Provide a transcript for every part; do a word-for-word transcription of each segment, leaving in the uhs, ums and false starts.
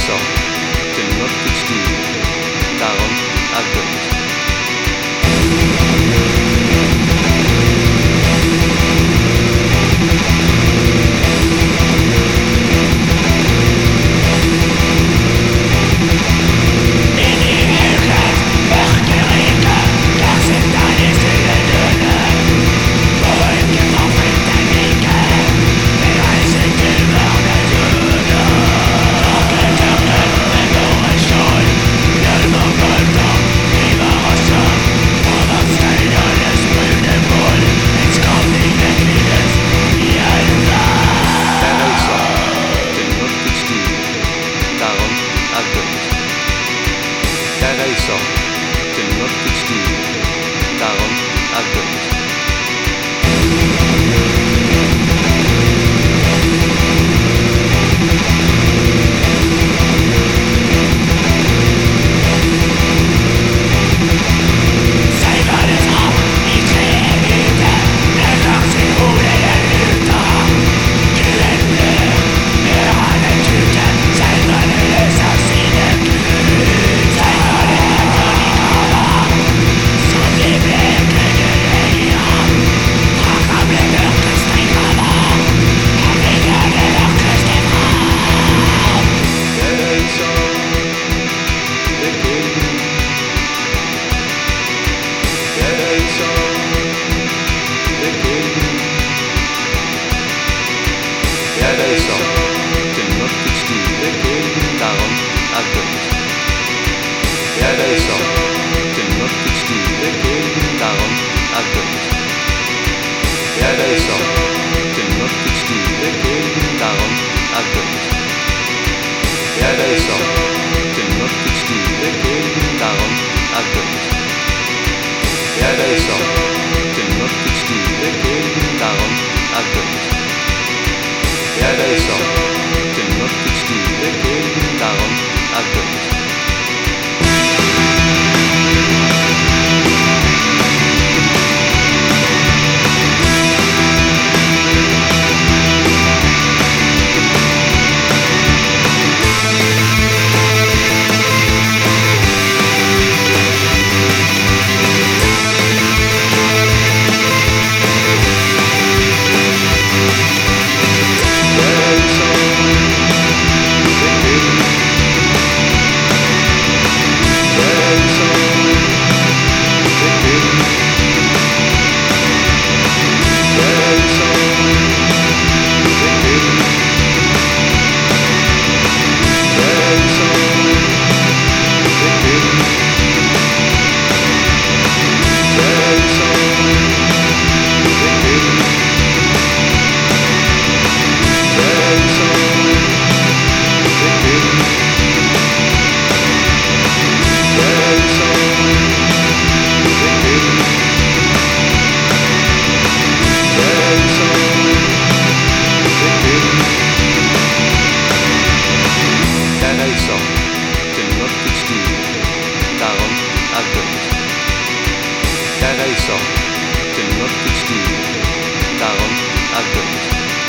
reiser til mørkets dyp, derom er dødt. Jeg reiser til mørkets dyp, derom er dødt. Jeg reiser til mørkets dyp, derom er dødt. Jeg reiser til mørkets dyp, derom er dødt. Jeg reiser til mørkets dyp, derom er dødt. Jeg reiser til mørkets dyp, derom er dødt. Jeg reiser til mørkets dyp, derom er dødt. Jeg reiser til mørkets dyp, derom er dødt. Jeg reiser til mørkets dyp, derom er dødt. Jeg reiser til mørkets dyp, derom er dødt.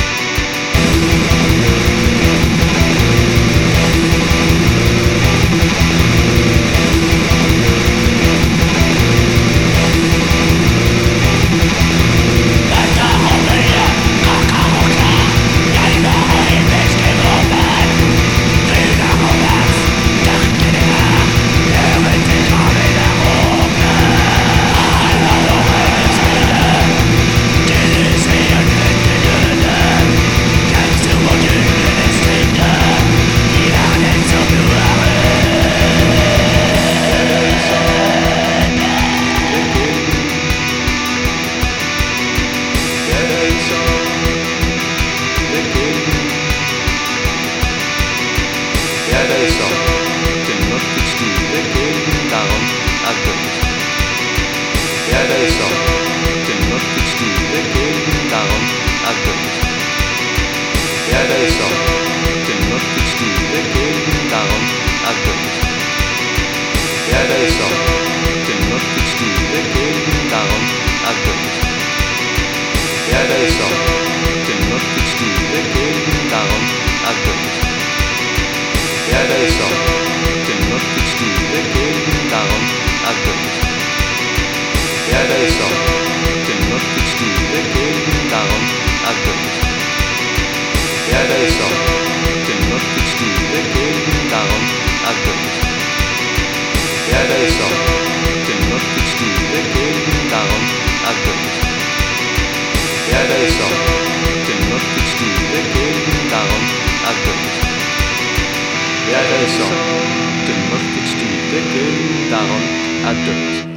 Jeg reiser til mørkets dyp, derom er dødt. Jeg reiser til mørkets dyp, derom er dødt. Jeg reiser til mørkets dyp, derom er dødt. Jeg reiser til mørkets dyp, derom er dødt. Jeg reiser til mørkets dyp, derom er dødt. Jeg reiser til mørkets dype kulden derom er dødt. Jeg reiser til mørkets dype kulden derom er dødt. Jeg reiser til mørkets dype kulden derom er dødt. Jeg reiser til mørkets dype kulden derom er dødt. Jeg reiser til mørkets dype kulden derom er dødt. Jeg reiser til mørkets dype kulden derom er dødt.